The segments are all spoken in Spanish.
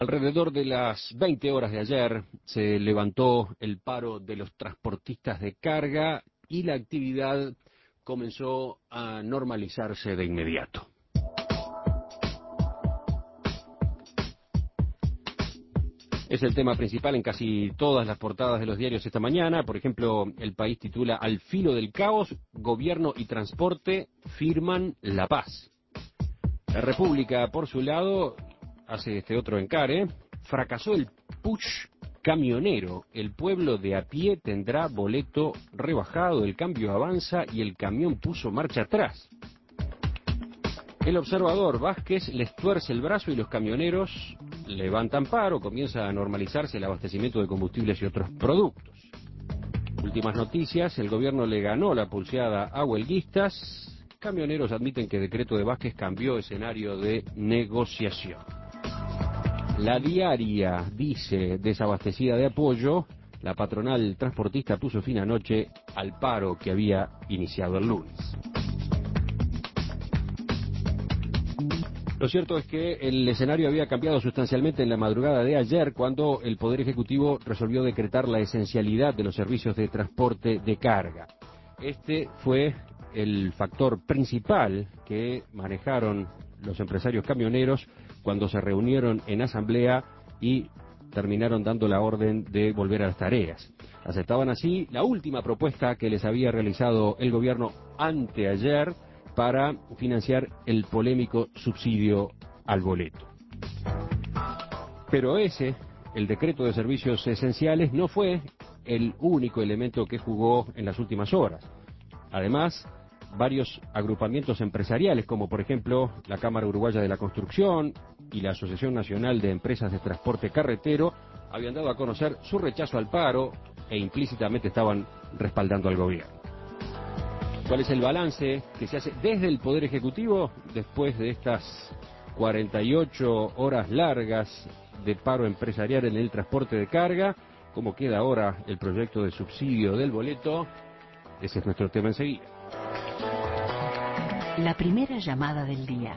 Alrededor de las 20 horas de ayer se levantó el paro de los transportistas de carga y la actividad comenzó a normalizarse de inmediato. Es el tema principal en casi todas las portadas de los diarios esta mañana. Por ejemplo, El País titula "Al filo del caos, gobierno y transporte firman la paz". La República, por su lado, hace este otro encare. Fracasó el push camionero. El pueblo de a pie tendrá boleto rebajado. El cambio avanza y el camión puso marcha atrás. El Observador, Vázquez les tuerce el brazo y los camioneros levantan paro. Comienza a normalizarse el abastecimiento de combustibles y otros productos. Últimas noticias, el gobierno le ganó la pulseada a huelguistas. Camioneros admiten que decreto de Vázquez cambió escenario de negociación. La Diaria dice, desabastecida de apoyo, la patronal transportista puso fin anoche al paro que había iniciado el lunes. Lo cierto es que el escenario había cambiado sustancialmente en la madrugada de ayer cuando el Poder Ejecutivo resolvió decretar la esencialidad de los servicios de transporte de carga. Este fue el factor principal que manejaron los empresarios camioneros cuando se reunieron en asamblea y terminaron dando la orden de volver a las tareas. Aceptaban así la última propuesta que les había realizado el gobierno anteayer para financiar el polémico subsidio al boleto. Pero el decreto de servicios esenciales, no fue el único elemento que jugó en las últimas horas. Además, varios agrupamientos empresariales, como por ejemplo la Cámara Uruguaya de la Construcción y la Asociación Nacional de Empresas de Transporte Carretero, habían dado a conocer su rechazo al paro e implícitamente estaban respaldando al gobierno. ¿Cuál es el balance que se hace desde el Poder Ejecutivo después de estas 48 horas largas de paro empresarial en el transporte de carga? ¿Cómo queda ahora el proyecto de subsidio del boleto? Ese es nuestro tema enseguida. La primera llamada del día.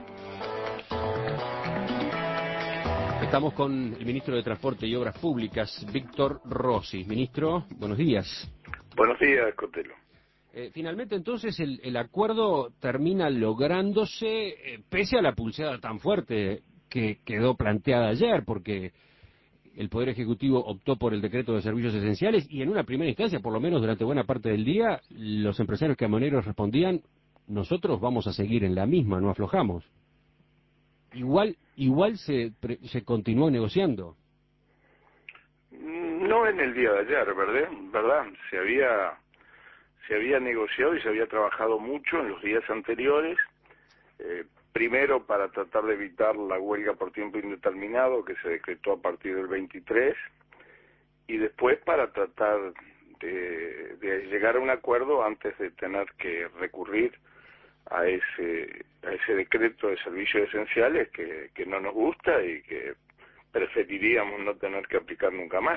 Estamos con el ministro de Transporte y Obras Públicas, Víctor Rossi. Ministro, buenos días. Buenos días, Cotelo. Finalmente, entonces, el acuerdo termina lográndose pese a la pulseada tan fuerte que quedó planteada ayer, porque el Poder Ejecutivo optó por el decreto de servicios esenciales y en una primera instancia, por lo menos durante buena parte del día, los empresarios camioneros respondían: nosotros vamos a seguir en la misma, no aflojamos. Igual se continuó negociando. No en el día de ayer, ¿verdad? Se había negociado y se había trabajado mucho en los días anteriores, primero para tratar de evitar la huelga por tiempo indeterminado que se decretó a partir del 23, y después para tratar de llegar a un acuerdo antes de tener que recurrir a ese decreto de servicios esenciales que no nos gusta y que preferiríamos no tener que aplicar nunca más.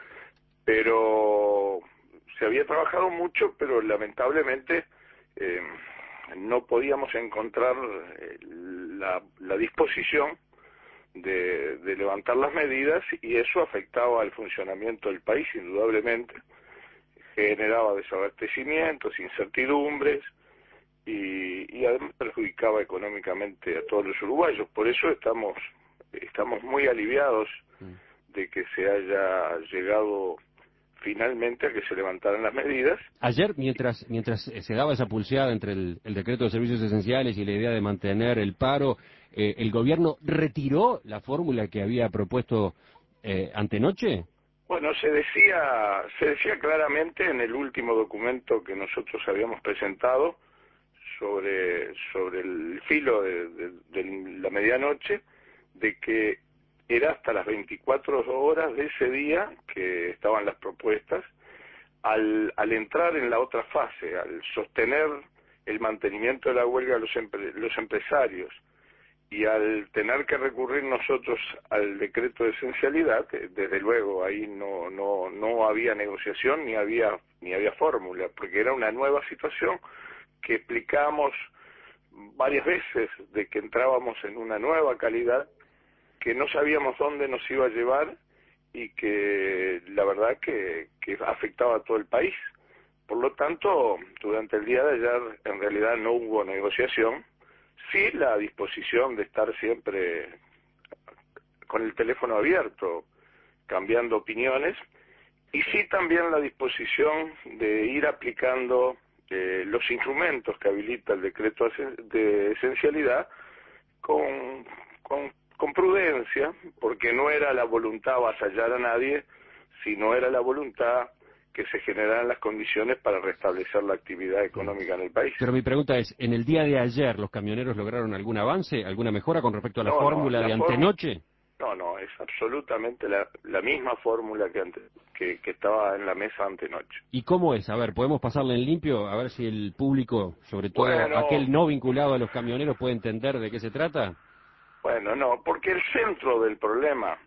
Pero se había trabajado mucho, pero lamentablemente no podíamos encontrar la disposición de levantar las medidas, y eso afectaba al funcionamiento del país indudablemente, generaba desabastecimientos, incertidumbres y además perjudicaba económicamente a todos los uruguayos. Por eso estamos muy aliviados de que se haya llegado finalmente a que se levantaran las medidas. Ayer, mientras se daba esa pulseada entre el decreto de servicios esenciales y la idea de mantener el paro, ¿el gobierno retiró la fórmula que había propuesto antenoche? Bueno, se decía claramente en el último documento que nosotros habíamos presentado sobre el filo de la medianoche, de que era hasta las 24 horas de ese día que estaban las propuestas. Al entrar en la otra fase, al sostener el mantenimiento de la huelga de los empresarios y al tener que recurrir nosotros al decreto de esencialidad, desde luego ahí no había negociación ni había fórmula, porque era una nueva situación que explicamos varias veces, de que entrábamos en una nueva calidad no sabíamos dónde nos iba a llevar y que la verdad que afectaba a todo el país. Por lo tanto, durante el día de ayer en realidad no hubo negociación, sí la disposición de estar siempre con el teléfono abierto, cambiando opiniones, y sí también la disposición de ir aplicando los instrumentos que habilita el decreto de esencialidad con prudencia, porque no era la voluntad avasallar a nadie, sino era la voluntad que se generaran las condiciones para restablecer la actividad económica en el país. Pero mi pregunta es, ¿en el día de ayer los camioneros lograron algún avance, alguna mejora con respecto a la fórmula de antenoche? No, es absolutamente la misma fórmula que estaba en la mesa antenoche. ¿Y cómo es? A ver, ¿podemos pasarle en limpio? A ver si el público, sobre todo aquel no vinculado a los camioneros, puede entender de qué se trata. Bueno, no, porque el centro del problema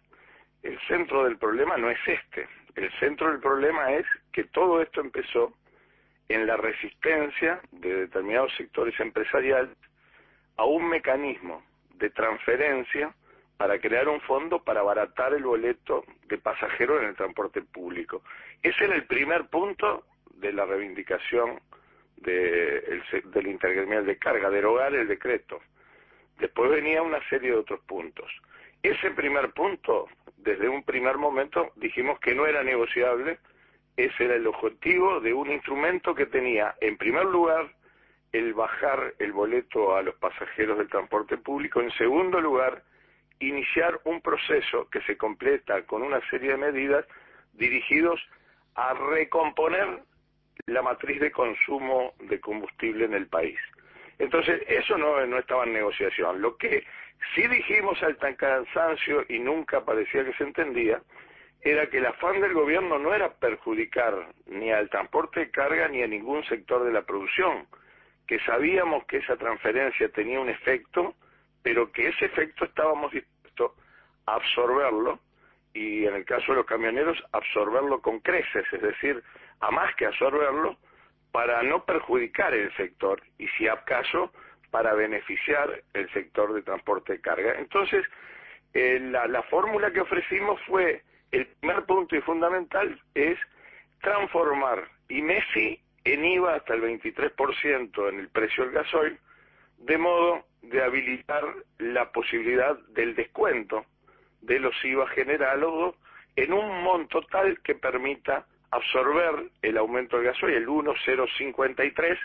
no es este. El centro del problema es que todo esto empezó en la resistencia de determinados sectores empresariales a un mecanismo de transferencia para crear un fondo para abaratar el boleto de pasajero en el transporte público. Ese era el primer punto de la reivindicación del intergremial de carga, derogar el decreto. Después venía una serie de otros puntos. Ese primer punto, desde un primer momento, dijimos que no era negociable. Ese era el objetivo de un instrumento que tenía, en primer lugar, el bajar el boleto a los pasajeros del transporte público. En segundo lugar, iniciar un proceso que se completa con una serie de medidas dirigidos a recomponer la matriz de consumo de combustible en el país. Entonces, eso no estaba en negociación. Lo que sí dijimos al tan cansancio y nunca parecía que se entendía, era que el afán del gobierno no era perjudicar ni al transporte de carga ni a ningún sector de la producción, que sabíamos que esa transferencia tenía un efecto, pero que ese efecto estábamos dispuestos a absorberlo, y en el caso de los camioneros, absorberlo con creces, es decir, a más que absorberlo, para no perjudicar el sector, y si acaso, para beneficiar el sector de transporte de carga. Entonces, la fórmula que ofrecimos fue, el primer punto y fundamental, es transformar IMESI en IVA hasta el 23% en el precio del gasoil, de modo de habilitar la posibilidad del descuento de los IVA generados en un monto tal que permita absorber el aumento del gasoil, el 1,053,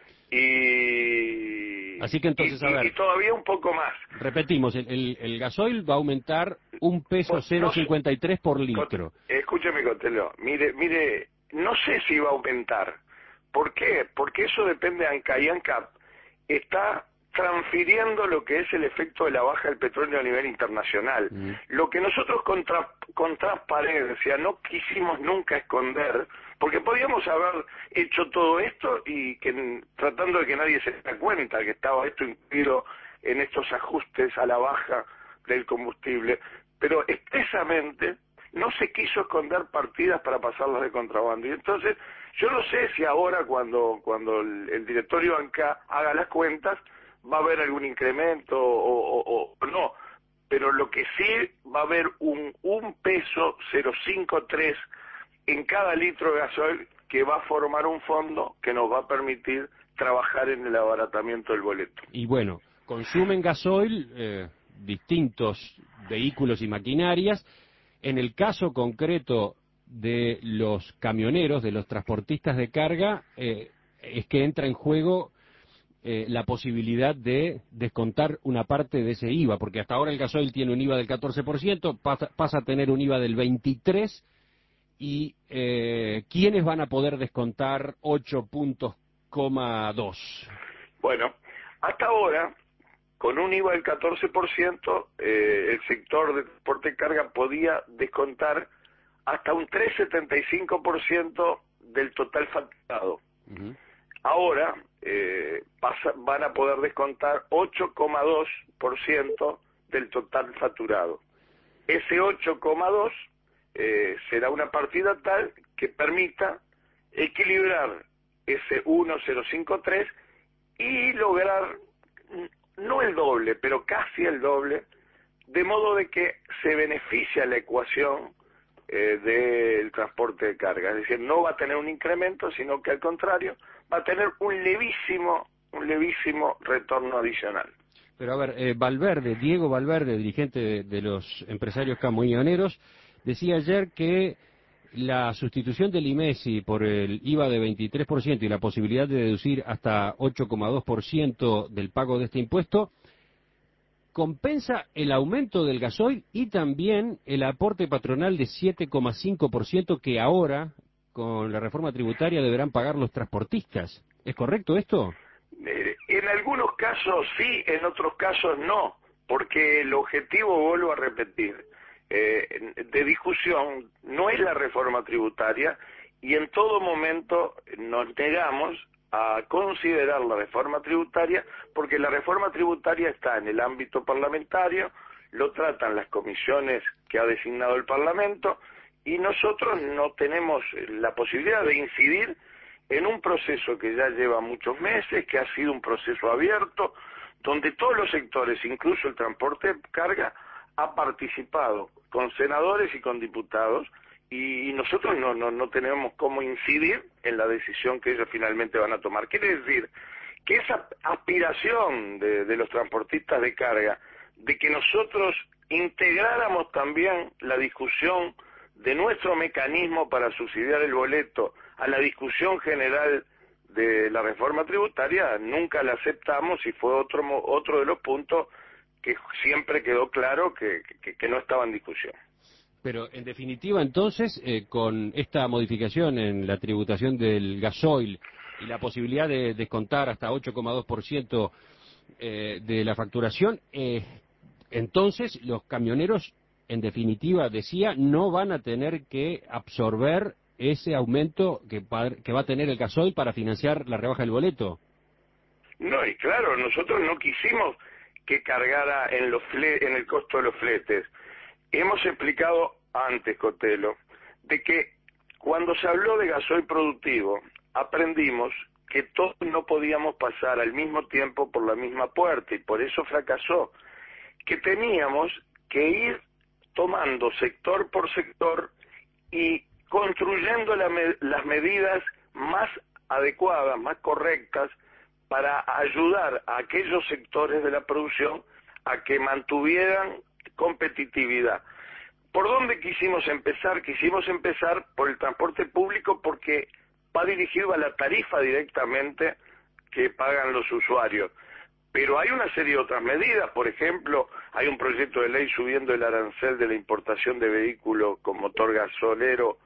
Así que entonces, a ver, y todavía un poco más. Repetimos, el gasoil va a aumentar $1.053 por litro. Escúcheme, Cotelo, mire, no sé si va a aumentar. ¿Por qué? Porque eso depende de ANCAP, y ANCAP está transfiriendo lo que es el efecto de la baja del petróleo a nivel internacional. Lo que nosotros con transparencia no quisimos nunca esconder, porque podíamos haber hecho todo esto y tratando de que nadie se dé cuenta que estaba esto incluido en estos ajustes a la baja del combustible, pero expresamente no se quiso esconder partidas para pasarlas de contrabando. Y entonces, yo no sé si ahora cuando el directorio ANCA haga las cuentas, va a haber algún incremento o no, pero lo que sí va a haber un peso 0,53 en cada litro de gasoil, que va a formar un fondo que nos va a permitir trabajar en el abaratamiento del boleto. Y bueno, consumen gasoil distintos vehículos y maquinarias. En el caso concreto de los camioneros, de los transportistas de carga, es que entra en juego la posibilidad de descontar una parte de ese IVA, porque hasta ahora el gasoil tiene un IVA del 14%, pasa a tener un IVA del 23%, y ¿quiénes van a poder descontar 8,2? Bueno, hasta ahora, con un IVA del 14%, el sector de transporte de carga podía descontar hasta un 3,75% del total facturado. Ahora van a poder descontar 8,2% del total facturado. Ese 8,2 será una partida tal que permita equilibrar ese 1,053 y lograr no el doble, pero casi el doble de modo de que se beneficia la ecuación del transporte de carga, es decir, no va a tener un incremento, sino que al contrario va a tener un levísimo retorno adicional. Pero a ver, Valverde, Diego Valverde, dirigente de los empresarios camioneros, decía ayer que la sustitución del IMESI por el IVA de 23% y la posibilidad de deducir hasta 8,2% del pago de este impuesto compensa el aumento del gasoil y también el aporte patronal de 7,5% que ahora, con la reforma tributaria, deberán pagar los transportistas. ¿Es correcto esto? En algunos casos sí, en otros casos no, porque el objetivo, vuelvo a repetir, de discusión no es la reforma tributaria, y en todo momento nos negamos a considerar la reforma tributaria porque la reforma tributaria está en el ámbito parlamentario, lo tratan las comisiones que ha designado el Parlamento, y nosotros no tenemos la posibilidad de incidir en un proceso que ya lleva muchos meses, que ha sido un proceso abierto, donde todos los sectores, incluso el transporte de carga, ha participado con senadores y con diputados, y nosotros no tenemos cómo incidir en la decisión que ellos finalmente van a tomar. Quiere decir que esa aspiración de los transportistas de carga, de que nosotros integráramos también la discusión de nuestro mecanismo para subsidiar el boleto a la discusión general de la reforma tributaria, nunca la aceptamos, y fue otro de los puntos que siempre quedó claro que no estaba en discusión. Pero, en definitiva, entonces, con esta modificación en la tributación del gasoil y la posibilidad de descontar hasta 8,2% de la facturación, entonces los camioneros, en definitiva, decía, no van a tener que absorber ese aumento que va a tener el gasoil para financiar la rebaja del boleto. No, y claro, nosotros no quisimos que cargara en el costo de los fletes. Hemos explicado antes, Cotelo, de que cuando se habló de gasoil productivo, aprendimos que todos no podíamos pasar al mismo tiempo por la misma puerta, y por eso fracasó, que teníamos que ir tomando sector por sector y construyendo las medidas más adecuadas, más correctas, para ayudar a aquellos sectores de la producción a que mantuvieran competitividad. ¿Por dónde quisimos empezar? Quisimos empezar por el transporte público porque va dirigido a la tarifa directamente que pagan los usuarios. Pero hay una serie de otras medidas, por ejemplo, hay un proyecto de ley subiendo el arancel de la importación de vehículos con motor gasolero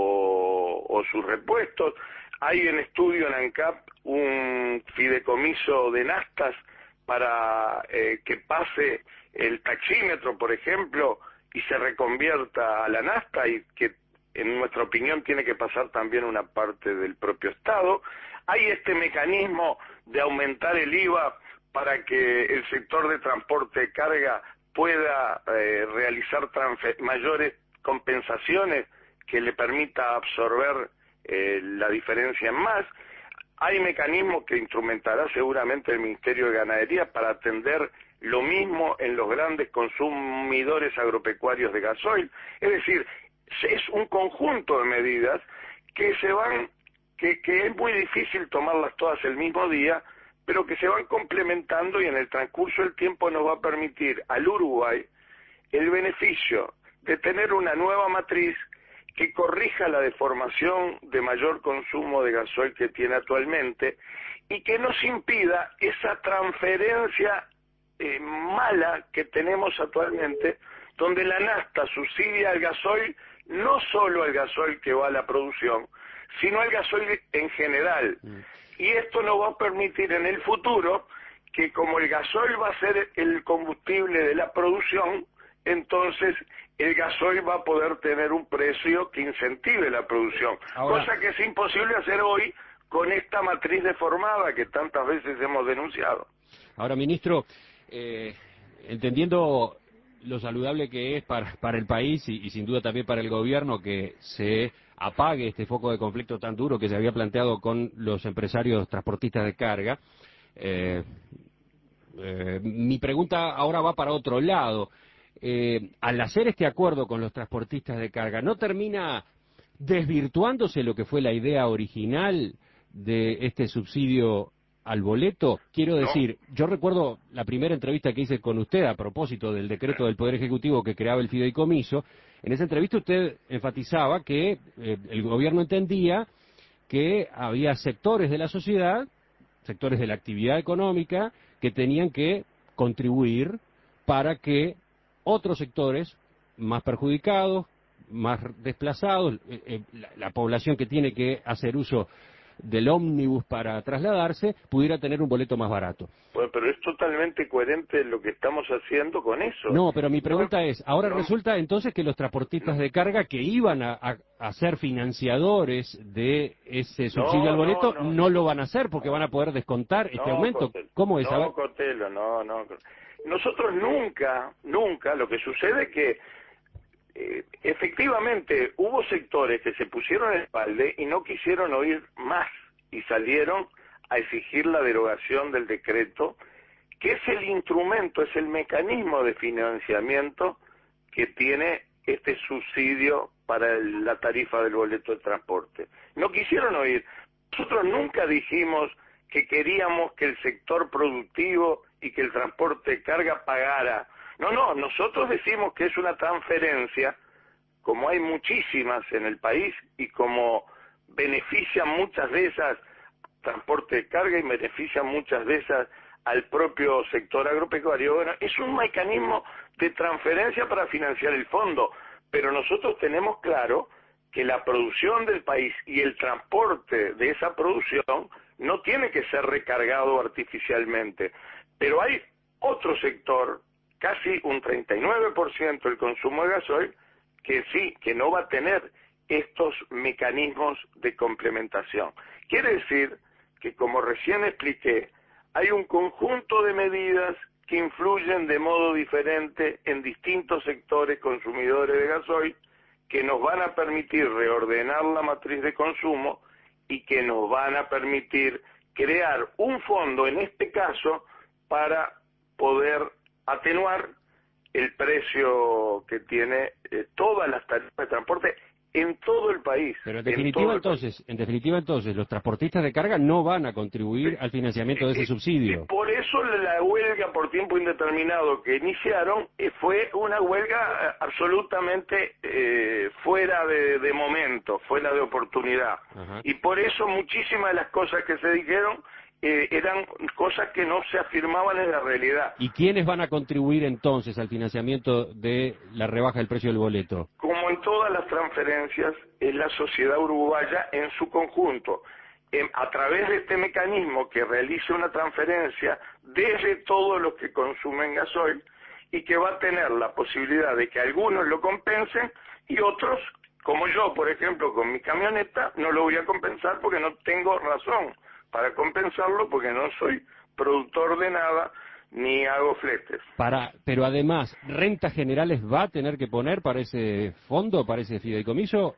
o sus repuestos. Hay en estudio en ANCAP un fideicomiso de naftas para que pase el taxímetro, por ejemplo, y se reconvierta a la nafta, y que en nuestra opinión tiene que pasar también una parte del propio Estado. Hay este mecanismo de aumentar el IVA para que el sector de transporte de carga pueda realizar mayores compensaciones que le permita absorber la diferencia en más. Hay mecanismos que instrumentará seguramente el Ministerio de Ganadería para atender lo mismo en los grandes consumidores agropecuarios de gasoil. Es decir, es un conjunto de medidas que que es muy difícil tomarlas todas el mismo día, pero que se van complementando, y en el transcurso del tiempo nos va a permitir al Uruguay el beneficio de tener una nueva matriz que corrija la deformación de mayor consumo de gasoil que tiene actualmente, y que nos impida esa transferencia mala que tenemos actualmente, donde la nafta subsidia al gasoil, no solo al gasoil que va a la producción, sino al gasoil en general. Y esto nos va a permitir en el futuro que, como el gasoil va a ser el combustible de la producción, entonces el gasoil va a poder tener un precio que incentive la producción. Ahora, cosa que es imposible hacer hoy con esta matriz deformada que tantas veces hemos denunciado. Ahora, ministro, entendiendo lo saludable que es para el país y sin duda también para el gobierno que se apague este foco de conflicto tan duro que se había planteado con los empresarios transportistas de carga, mi pregunta ahora va para otro lado. al hacer este acuerdo con los transportistas de carga, ¿no termina desvirtuándose lo que fue la idea original de este subsidio al boleto? Quiero decir, yo recuerdo la primera entrevista que hice con usted a propósito del decreto del Poder Ejecutivo que creaba el fideicomiso. En esa entrevista usted enfatizaba que el gobierno entendía que había sectores de la sociedad, sectores de la actividad económica, que tenían que contribuir para que otros sectores más perjudicados, más desplazados, la población que tiene que hacer uso del ómnibus para trasladarse, pudiera tener un boleto más barato. Bueno, pero es totalmente coherente lo que estamos haciendo con eso. No, pero mi pregunta es, ahora resulta entonces que los transportistas de carga que iban a ser financiadores de ese subsidio al boleto no lo van a hacer porque van a poder descontar este aumento. Cotelo, ¿Cómo es? No, Cotelo, no. Nosotros nunca, lo que sucede es que efectivamente hubo sectores que se pusieron el balde y no quisieron oír más y salieron a exigir la derogación del decreto, que es el instrumento, es el mecanismo de financiamiento que tiene este subsidio para la tarifa del boleto de transporte. No quisieron oír. Nosotros nunca dijimos que queríamos que el sector productivo y que el transporte de carga pagara. No, nosotros decimos que es una transferencia, como hay muchísimas en el país y como benefician muchas de esas transporte de carga y benefician muchas de esas al propio sector agropecuario. Bueno, es un mecanismo de transferencia para financiar el fondo, pero nosotros tenemos claro que la producción del país y el transporte de esa producción no tiene que ser recargado artificialmente. Pero hay otro sector, casi un 39% del consumo de gasoil, que sí, que no va a tener estos mecanismos de complementación. Quiere decir que, como recién expliqué, hay un conjunto de medidas que influyen de modo diferente en distintos sectores consumidores de gasoil, que nos van a permitir reordenar la matriz de consumo y que nos van a permitir crear un fondo, en este caso, para poder atenuar el precio que tiene todas las tarifas de transporte en todo el país. Pero en definitiva entonces, los transportistas de carga no van a contribuir al financiamiento de ese subsidio. Por eso la huelga por tiempo indeterminado que iniciaron fue una huelga absolutamente fuera de momento, fuera de oportunidad. Ajá. Y por eso muchísimas de las cosas que se dijeron eran cosas que no se afirmaban en la realidad. ¿Y quiénes van a contribuir entonces al financiamiento de la rebaja del precio del boleto? Como en todas las transferencias, es la sociedad uruguaya en su conjunto, a través de este mecanismo que realice una transferencia desde todos los que consumen gasoil y que va a tener la posibilidad de que algunos lo compensen y otros, como yo, por ejemplo, con mi camioneta, no lo voy a compensar porque no tengo razón para compensarlo porque no soy productor de nada ni hago fletes. Pero además, ¿Rentas Generales va a tener que poner para ese fondo, para ese fideicomiso?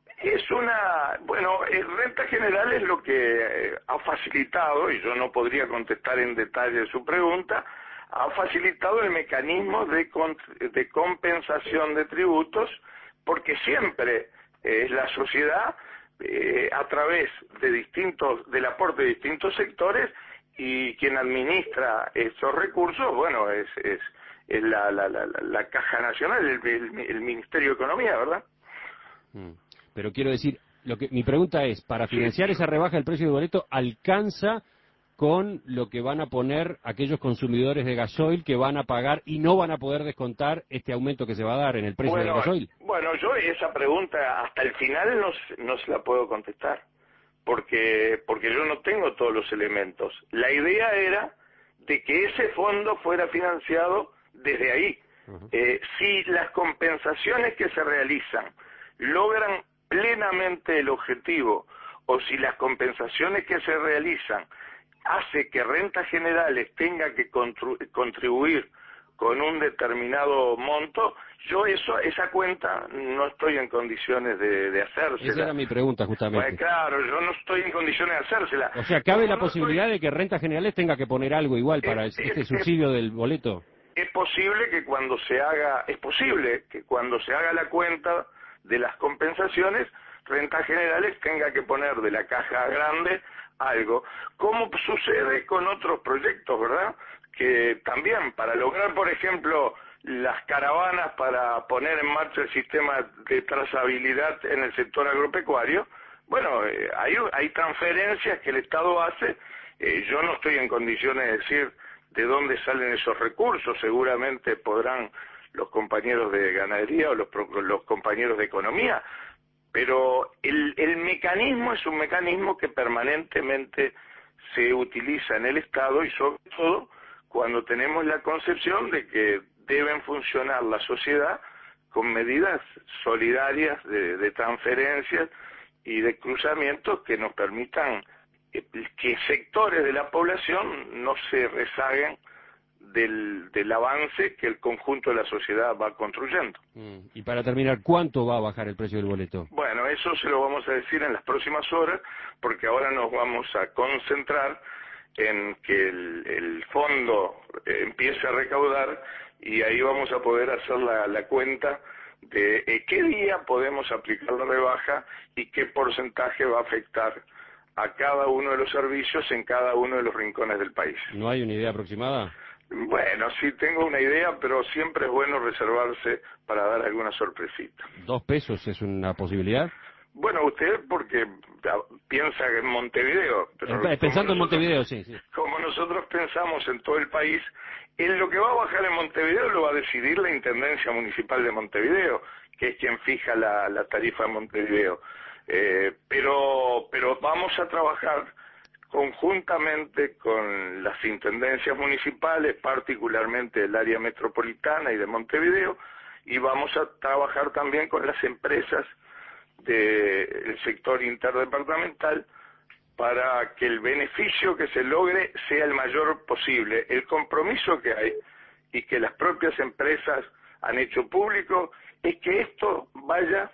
Rentas Generales lo que ha facilitado, y yo no podría contestar en detalle su pregunta, ha facilitado el mecanismo de compensación de tributos, porque siempre es la sociedad a través del aporte de distintos sectores, y quien administra esos recursos, bueno, es la Caja Nacional, el Ministerio de Economía, ¿verdad? Pero quiero decir, mi pregunta es, para financiar esa rebaja del precio del boleto, ¿alcanza con lo que van a poner aquellos consumidores de gasoil que van a pagar y no van a poder descontar este aumento que se va a dar en el precio del gasoil? Bueno, yo esa pregunta hasta el final no se la puedo contestar, porque yo no tengo todos los elementos. La idea era de que ese fondo fuera financiado desde ahí. Si las compensaciones que se realizan logran plenamente el objetivo, o si las compensaciones que se realizan hace que Rentas Generales tenga que contribuir con un determinado monto, yo esa cuenta no estoy en condiciones de hacérsela. Esa era mi pregunta, justamente. Pues claro, yo no estoy en condiciones de hacérsela. O sea, ¿cabe la posibilidad de que Rentas Generales tenga que poner algo igual para este subsidio del boleto? es posible que cuando se haga la cuenta de las compensaciones, Rentas Generales tenga que poner de la caja grande algo, como sucede con otros proyectos, ¿verdad? Que también para lograr, por ejemplo, las caravanas para poner en marcha el sistema de trazabilidad en el sector agropecuario, bueno, hay transferencias que el Estado hace. Yo no estoy en condiciones de decir de dónde salen esos recursos, seguramente podrán los compañeros de ganadería o los compañeros de economía, pero el mecanismo es un mecanismo que permanentemente se utiliza en el Estado y sobre todo cuando tenemos la concepción de que deben funcionar la sociedad con medidas solidarias de transferencias y de cruzamientos que nos permitan que sectores de la población no se rezaguen del avance que el conjunto de la sociedad va construyendo. Y para terminar, ¿cuánto va a bajar el precio del boleto? Bueno, eso se lo vamos a decir en las próximas horas, porque ahora nos vamos a concentrar en que el fondo empiece a recaudar y ahí vamos a poder hacer la cuenta de qué día podemos aplicar la rebaja y qué porcentaje va a afectar a cada uno de los servicios en cada uno de los rincones del país. ¿No hay una idea aproximada? Bueno, sí tengo una idea, pero siempre es bueno reservarse para dar alguna sorpresita. ¿2 pesos es una posibilidad? Bueno, usted porque piensa en Montevideo. Pero Pensando en Montevideo, sí. Como nosotros pensamos en todo el país, en lo que va a bajar en Montevideo lo va a decidir la Intendencia Municipal de Montevideo, que es quien fija la tarifa en Montevideo. Pero vamos a trabajar conjuntamente con las intendencias municipales, particularmente del área metropolitana y de Montevideo, y vamos a trabajar también con las empresas del sector interdepartamental para que el beneficio que se logre sea el mayor posible. El compromiso que hay y que las propias empresas han hecho público es que esto vaya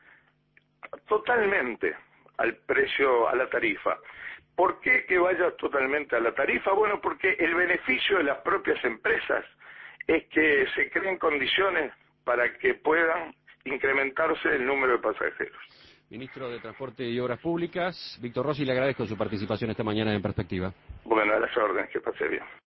totalmente al precio, a la tarifa. ¿Por qué que vaya totalmente a la tarifa? Bueno, porque el beneficio de las propias empresas es que se creen condiciones para que puedan incrementarse el número de pasajeros. Ministro de Transporte y Obras Públicas, Víctor Rossi, le agradezco su participación esta mañana en Perspectiva. Bueno, a las órdenes, que pase bien.